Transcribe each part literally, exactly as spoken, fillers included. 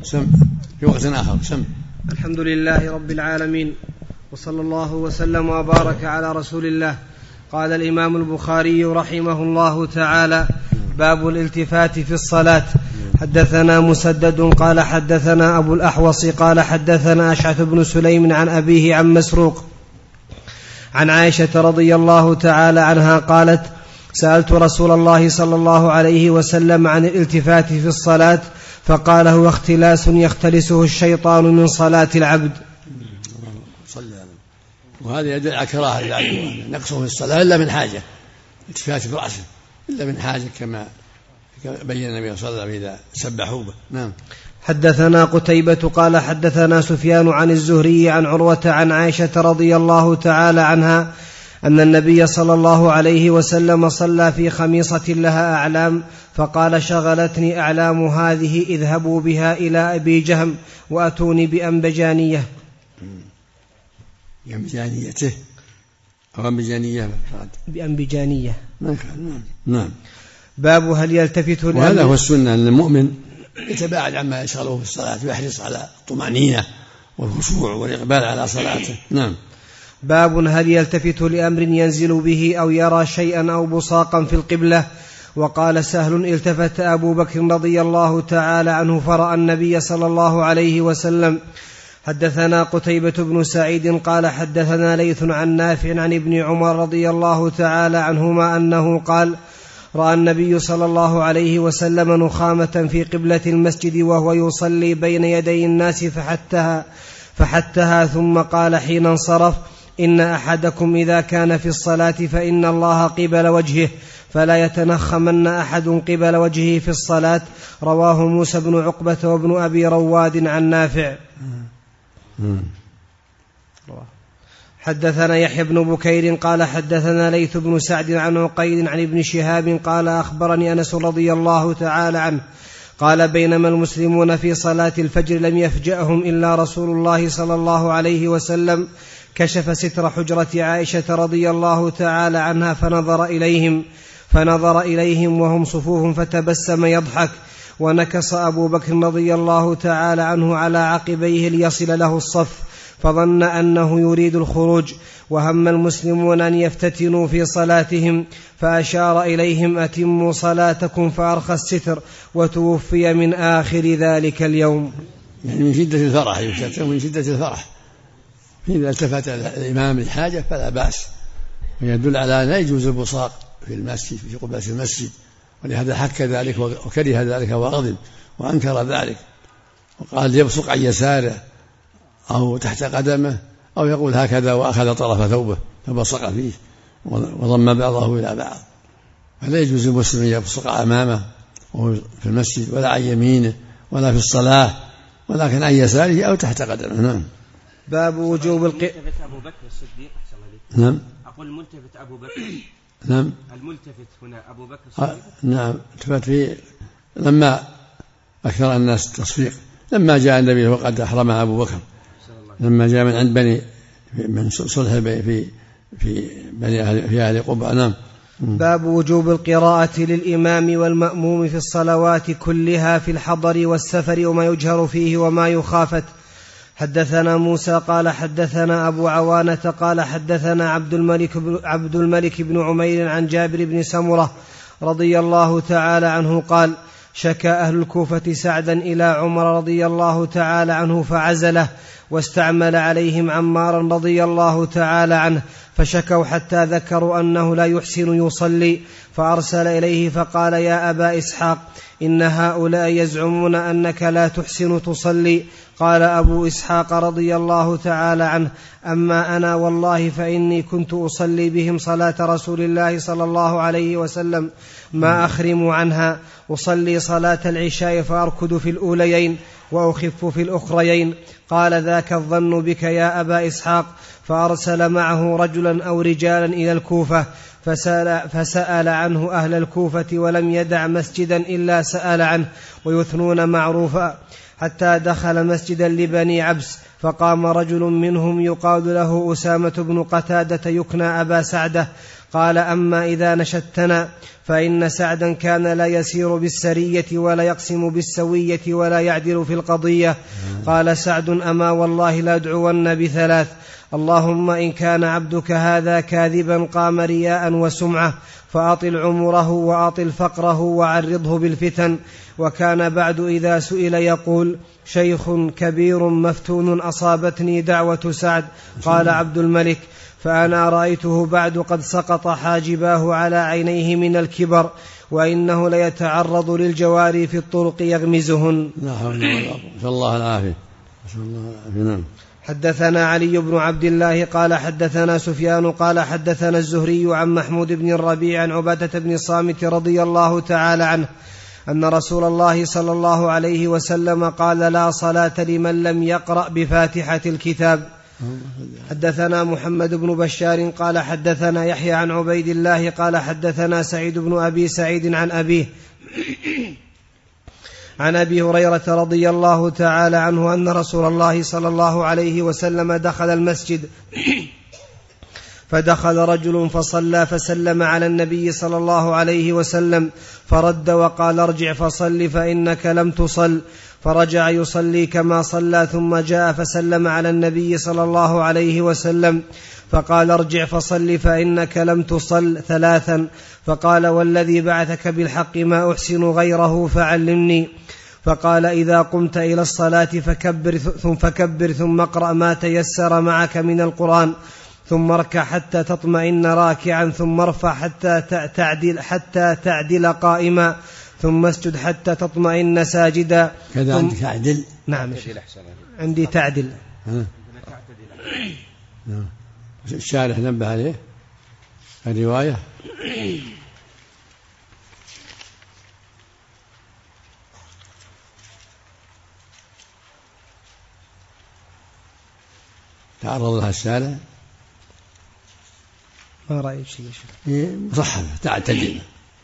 سم في وقت آخر. سم. الحمد لله رب العالمين، وصلى الله وسلم وبارك على رسول الله. قال الإمام البخاري رحمه الله تعالى: باب الالتفات في الصلاة. حدثنا مسدد قال حدثنا أبو الأحوص قال حدثنا أشعث بن سليم عن أبيه عن مسروق عن عائشة رضي الله تعالى عنها قالت: سألت رسول الله صلى الله عليه وسلم عن الالتفات في الصلاة فقال: هو اختلاس يختلسه الشيطان من صلاة العبد. وهذا يدل على كراهة نقصه في الصلاة إلا من حاجة، التفات في رأسه إلا من حاجة كما بين النبي صلى الله عليه وسلم إذا سبحوا به. نعم. حدثنا قتيبة قال حدثنا سفيان عن الزهري عن عروة عن عائشة رضي الله تعالى عنها أن النبي صلى الله عليه وسلم صلى في خميصة لها أعلام فقال: شغلتني أعلام هذه، اذهبوا بها إلى أبي جهم وأتوني بأنبجانية. بأنبجانيته أو أنبجانية بأنبجانية. نعم. نعم. باب هل يلتفت، وهذا هو السنة أن المؤمن يتباعد عما يشغله في الصلاة ويحرص على الطمأنينة والخشوع والإقبال على صلاته. نعم. باب هل يلتفت لأمر ينزل به أو يرى شيئا أو بصاقا في القبلة. وقال سهل: التفت أبو بكر رضي الله تعالى عنه فرأى النبي صلى الله عليه وسلم. حدثنا قتيبة بن سعيد قال حدثنا ليث عن نافع عن ابن عمر رضي الله تعالى عنهما أنه قال: رأى النبي صلى الله عليه وسلم نخامة في قبلة المسجد وهو يصلي بين يدي الناس فحتها, فحتها ثم قال حين انصرف: إن أحدكم إذا كان في الصلاة فإن الله قبل وجهه فلا يتنخمن أحد قبل وجهه في الصلاة. رواه موسى بن عقبة وابن أبي رواد عن نافع. حدثنا يحيى بن بكير قال حدثنا ليث بن سعد عن عقيل عن ابن شهاب قال: أخبرني أنس رضي الله تعالى عنه قال: بينما المسلمون في صلاة الفجر لم يفجأهم إلا رسول الله صلى الله عليه وسلم كشف ستر حجرة عائشة رضي الله تعالى عنها فنظر إليهم فنظر إليهم وهم صفوف فتبسم يضحك، ونكص أبو بكر رضي الله تعالى عنه على عقبيه ليصل له الصف فظن أنه يريد الخروج، وهم المسلمون أن يفتتنوا في صلاتهم فأشار إليهم: أتموا صلاتكم، فأرخى الستر وتوفي من آخر ذلك اليوم. يعني من شدة الفرح، من شدة الفرح إذا التفت الإمام لحاجة فلا بأس، ويدل على أن لا يجوز البصاق في المسجد في قبلة المسجد، ولهذا حك ذلك وكره ذلك وغضب وأنكر ذلك، وقال يبصق عن يساره أو تحت قدمه أو يقول هكذا وأخذ طرف ثوبه فبصق فيه وضم بعضه إلى بعض. فلا يجوز المسلم يبصق أمامه وهو في المسجد ولا عن يمينه ولا في الصلاة، ولكن عن يساره أو تحت قدمه. نعم. باب وجوب الق... الملتفت أبو بكر الصديق. نعم. أقول الملتفت أبو بكر. نعم. الملتفت هنا أبو بكر الصديق. نعم. التفت في لما أكثر الناس التصفيق لما جاء النبي وقد أحرمها أبو بكر لما جاء من عند بني من صلح في في بني أهل في أهل قباء. نعم. باب وجوب القراءة للإمام والمأموم في الصلوات كلها في الحضر والسفر وما يجهر فيه وما يخافت. حدثنا موسى قال حدثنا أبو عوانة قال حدثنا عبد الملك عبد الملك بن عمير عن جابر بن سمرة رضي الله تعالى عنه قال: شكى أهل الكوفة سعدا إلى عمر رضي الله تعالى عنه فعزله، واستعمل عليهم عمارا رضي الله تعالى عنه، فشكوا حتى ذكروا أنه لا يحسن يصلي، فأرسل إليه فقال: يا أبا إسحاق، إن هؤلاء يزعمون أنك لا تحسن تصلي. قال أبو إسحاق رضي الله تعالى عنه: أما أنا والله فإني كنت أصلي بهم صلاة رسول الله صلى الله عليه وسلم ما أخرم عنها، أصلي صلاة العشاء فأركض في الأوليين وأخف في الأخريين. قال: ذاك الظن بك يا أبا إسحاق. فأرسل معه رجلا أو رجالا إلى الكوفة فسأل, فسأل عنه أهل الكوفة، ولم يدع مسجدا إلا سأل عنه ويثنون معروفا، حتى دخل مسجدا لبني عبس، فقام رجل منهم يقال له أسامة بن قتادة يكنى أبا سعدة، قال أما إذا نشدتنا فإن سعدا كان لا يسير بالسرية ولا يقسم بالسوية ولا يعدل في القضية. قال سعد أما والله لأدعون بثلاث: اللهم إن كان عبدك هذا كاذبا قام رياء وسمعة فأطل عمره وأطل فقره وعرضه بالفتن. وكان بعد إذا سئل يقول: شيخ كبير مفتون أصابتني دعوة سعد. قال عبد الملك: فأنا رأيته بعد قد سقط حاجباه على عينيه من الكبر، وإنه ليتعرض للجواري في الطرق يغمزهن. لا حول ولا قوة. نسأل الله العافية. نسأل الله العافية. حدثنا علي بن عبد الله قال حدثنا سفيان قال حدثنا الزهري عن محمود بن الربيع عن عبادة بن الصامت رضي الله تعالى عنه أن رسول الله صلى الله عليه وسلم قال: لا صلاة لمن لم يقرأ بفاتحة الكتاب. حدثنا محمد بن بشار قال حدثنا يحيى عن عبيد الله قال حدثنا سعيد بن أبي سعيد عن أبيه عن أبي هريرة رضي الله تعالى عنه أن رسول الله صلى الله عليه وسلم دخل المسجد فدخل رجل فصلى فسلم على النبي صلى الله عليه وسلم فرد وقال: ارجع فصل فإنك لم تصل. فرجع يصلي كما صلى ثم جاء فسلم على النبي صلى الله عليه وسلم فقال: ارجع فصل فإنك لم تصل ثلاثا. فقال: والذي بعثك بالحق ما أحسن غيره فعلمني. فقال: إذا قمت إلى الصلاة فكبر ثم, فكبر ثم اقرأ ما تيسر معك من القرآن، ثم اركع حتى تطمئن راكعا، ثم ارفع حتى تعدل, حتى تعدل قائما، ثم اسجد حتى تطمئن ساجدا. كذا عندك تعدل؟ نعم عندي تعدل. الشارح نبه عليه الرواية. تعرض لها الشارع ما رأيت شيء مصحفة تعتدل.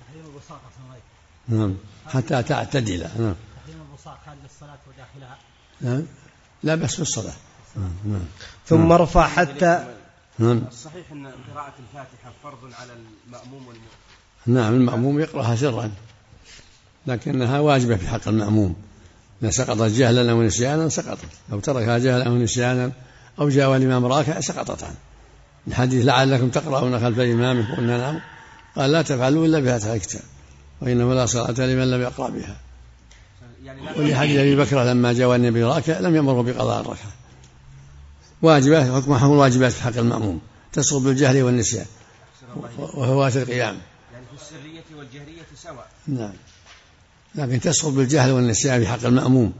نعم حتى تعتدل. نعم تحريم البصاق خارج الصلاة وداخلها. نعم لا بس في الصلاة. نعم. ثم ارفع حتى. نعم الصحيح أن قراءة الفاتحة فرض على المأموم والمؤمن. نعم المأموم يقرأها سرا، لكنها واجبة في حق المأموم. إذا سقطت جهلا أو نسيانا سقطت، لو تركها جهلا أو نسيانا أو جاء الإمام راكع سقطت عنه. الحديث لعلكم تقرؤون خلف الإمام قلنا نعم، قال: لا تفعلوا إلا بفاتحة الكتاب وإنه لا صلاة لمن لم يقرأ بها. ولحديث أبي بكر لما جاء النبي راكع لم يمر بقضاء الركعة. واجبات حكم حكم الواجبات في حق المأموم تسقط بالجهل والنسيان وهوات القيام، يعني في السرية والجهرية سواء. نعم لكن تسقط بالجهل والنسيان في حق المأموم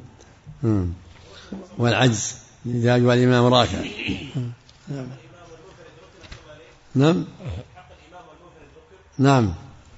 والعجز إذا جاء الإمام راكع. نعم نعم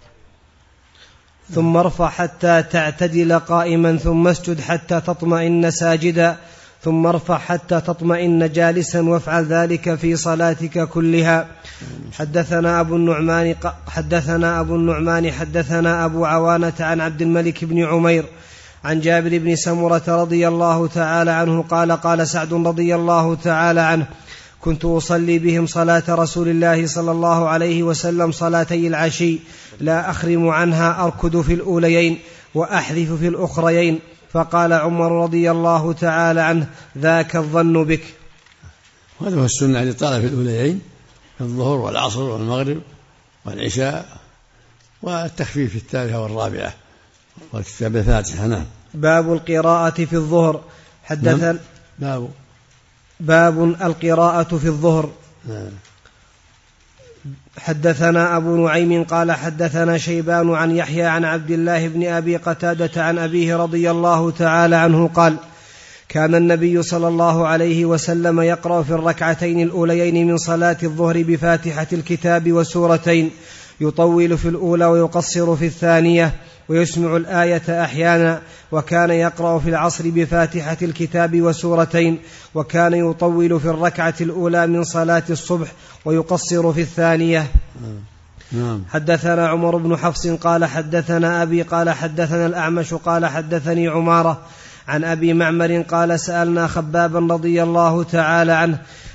ثم ارفع حتى تعتدل قائما، ثم اسجد حتى تطمئن ساجدا، ثم ارفع حتى تطمئن جالسا، وافعل ذلك في صلاتك كلها. حدثنا أبو النعمان حدثنا أبو النعمان حدثنا أبو عوانة عن عبد الملك بن عمير عن جابر بن سمرة رضي الله تعالى عنه قال: قال سعد رضي الله تعالى عنه: كنت أصلي بهم صلاة رسول الله صلى الله عليه وسلم صلاتي العشي، لا أخرم عنها، أركض في الأوليين وأحذف في الأخريين. فقال عمر رضي الله تعالى عنه: ذاك الظن بك. وهذا هو السنة التي طال في الأوليين في الظهر والعصر والمغرب والعشاء، والتخفيف في الثالثة والرابعة والكتاب الفاتحة. نعم. باب القراءة في الظهر. حدثنا باب باب القراءة في الظهر. نعم. حدثنا أبو نعيم قال حدثنا شيبان عن يحيى عن عبد الله بن أبي قتادة عن أبيه رضي الله تعالى عنه قال: كان النبي صلى الله عليه وسلم يقرأ في الركعتين الأوليين من صلاة الظهر بفاتحة الكتاب وسورتين، يطول في الأولى ويقصر في الثانية، ويسمع الآية أحيانا. وكان يقرأ في العصر بفاتحة الكتاب وسورتين، وكان يطول في الركعة الأولى من صلاة الصبح ويقصر في الثانية. نعم. حدثنا عمر بن حفص قال حدثنا أبي قال حدثنا الأعمش قال حدثني عمارة عن أبي معمر قال: سألنا خبابا رضي الله تعالى عنه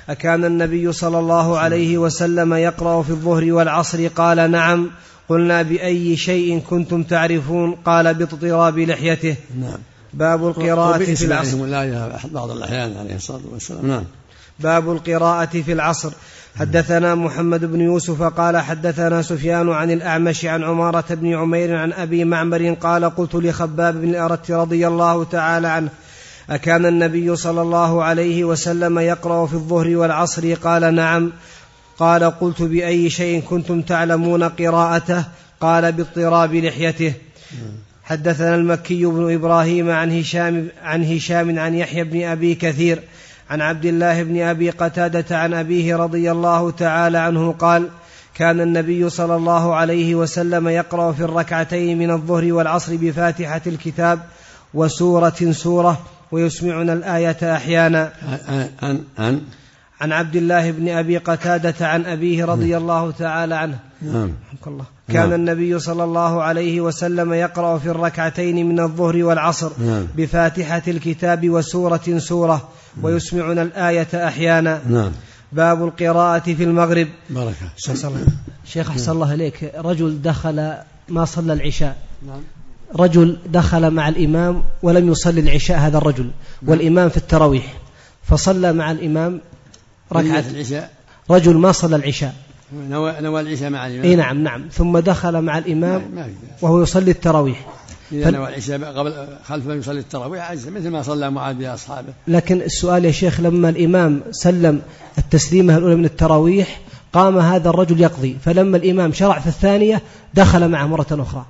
أكان النبي صلى الله عليه وسلم يقرأ في الظهر والعصر؟ قال نعم. قلنا بأي شيء كنتم تعرفون؟ قال باضطراب لحيته. نعم. باب القراءة في العصر. بعض الأحيان عليه الصلاة والسلام. نعم. باب القراءة في العصر. حدثنا محمد بن يوسف قال حدثنا سفيان عن الأعمش عن عمارة بن عمير عن أبي معمر قال قلت لخباب بن الأرت رضي الله تعالى عنه أكان النبي صلى الله عليه وسلم يقرأ في الظهر والعصر؟ قال نعم. قال قلت بأي شيء كنتم تعلمون قراءته؟ قال باضطراب لحيته. حدثنا المكي بن إبراهيم عن هشام عن هشام عن يحيى بن أبي كثير عن عبد الله بن أبي قتادة عن أبيه رضي الله تعالى عنه قال كان النبي صلى الله عليه وسلم يقرأ في الركعتين من الظهر والعصر بفاتحة الكتاب وسورة سورة ويسمعنا الآية أحيانا. عن, عن, عن عبد الله بن أبي قتادة عن أبيه رضي الله تعالى عنه. نعم. الله. كان النبي صلى الله عليه وسلم يقرأ في الركعتين من الظهر والعصر نعم. بفاتحة الكتاب وسورة سورة ويسمعنا الآية أحيانا. نعم. باب القراءة في المغرب. بركة. شيخ أحسن الله إليك، رجل دخل ما صلى العشاء. نعم. رجل دخل مع الإمام ولم يصلي العشاء هذا الرجل. نعم. والإمام في التراويح فصلى مع الإمام ركعة العشاء. رجل ما صلى العشاء نوى, نوى العشاء مع الإمام. اي نعم نعم ثم دخل مع الإمام ما وهو يصلي التراويح. إذا فل... نوى العشاء قبل خلفه يصلي التراويح عجز مثل ما صلى معاذ بأصحابه. لكن السؤال يا شيخ، لما الإمام سلم التسليمة الأولى من التراويح قام هذا الرجل يقضي، فلما الإمام شرع في الثانية دخل معه مرة أخرى.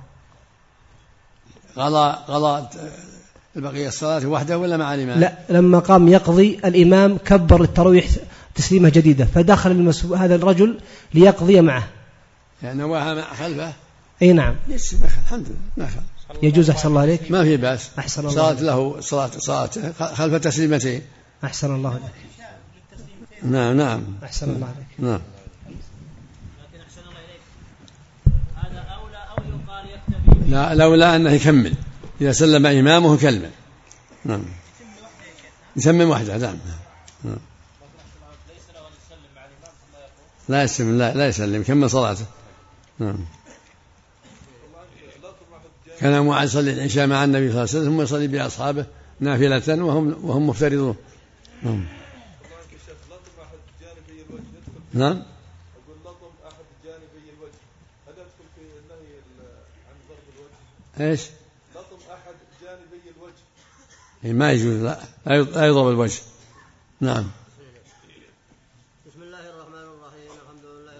قضى قضى البقية الصلاة وحده ولا مع الإمام؟ لا، لما قام يقضي الإمام كبر التراويح تسليمة جديدة، فدخل المسو... هذا الرجل ليقضي معه. يعني نواها مع خلفه. أي نعم. الحمد لله ما خلف. يجوز أحسن الله عليك. ما في بأس. أحسن الله. صلاة له صلاة صلاة خلف تسليمتين. أحسن الله عليك. نعم نعم. أحسن الله عليك. نعم. لكن أحسن الله إليك هذا أولى أو يقال يكتفي؟ لا، لولا أنه يكمل إذا سلم إمامه يكمل. نعم. يسمم وحده. نعم. نعم. لا يسلم لا لا يسلم يكمل صلاته. نعم. كان معاذ يصلي العشاء مع النبي صلى الله عليه وسلم ثم يصلي بأصحابه نافلة وهم وهم مفترضون. نعم. نعم. ايش؟ لطم احد جانبي الوجه. ما يجوز، لا لا يضرب الوجه. نعم.